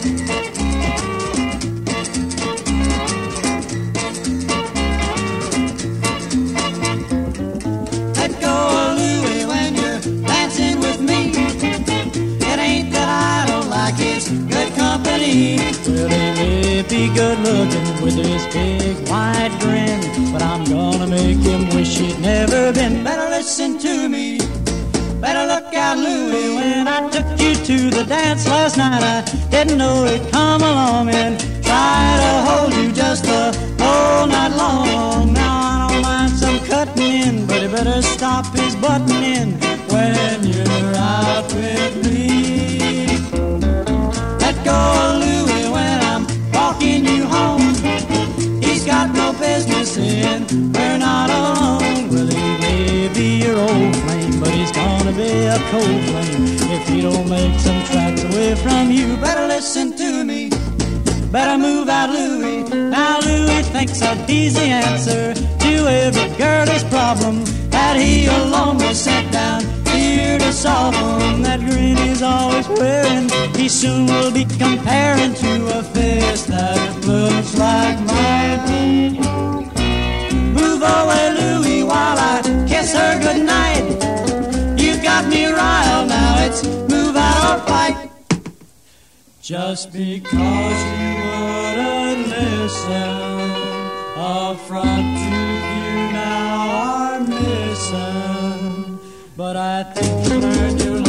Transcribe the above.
Let go of Louie when you're dancing with me. It ain't that I don't like his good company. Well, he may be good looking with his big white grin, but I'm gonna make him wish he'd never been. Better listen to me. Better look out, Louie. When I took you to the dance last night, I didn't know he'd come along and try to hold you just the whole night long. Now I don't mind some cutting in, but he better stop his butting in when you're out with me. Let go of Louie when I'm walking you home. He's got no business in. We're not alone. Well, he may be your old flame, but he's gonna be a cold flame if he don't make some tracks away from you. Better listen to me. Better move out, Louie. Now Louie thinks that he's the answer to every girl's problem that he alone was sent down here to solve them. That grin he's always wearing, he soon will be comparing to a face that looks like mine. Move away, Louie, while I kiss her goodnight. You've got me riled, now it's move out or fight. Just because you wouldn't listen, a front tooth you now are missing. But I think you learned your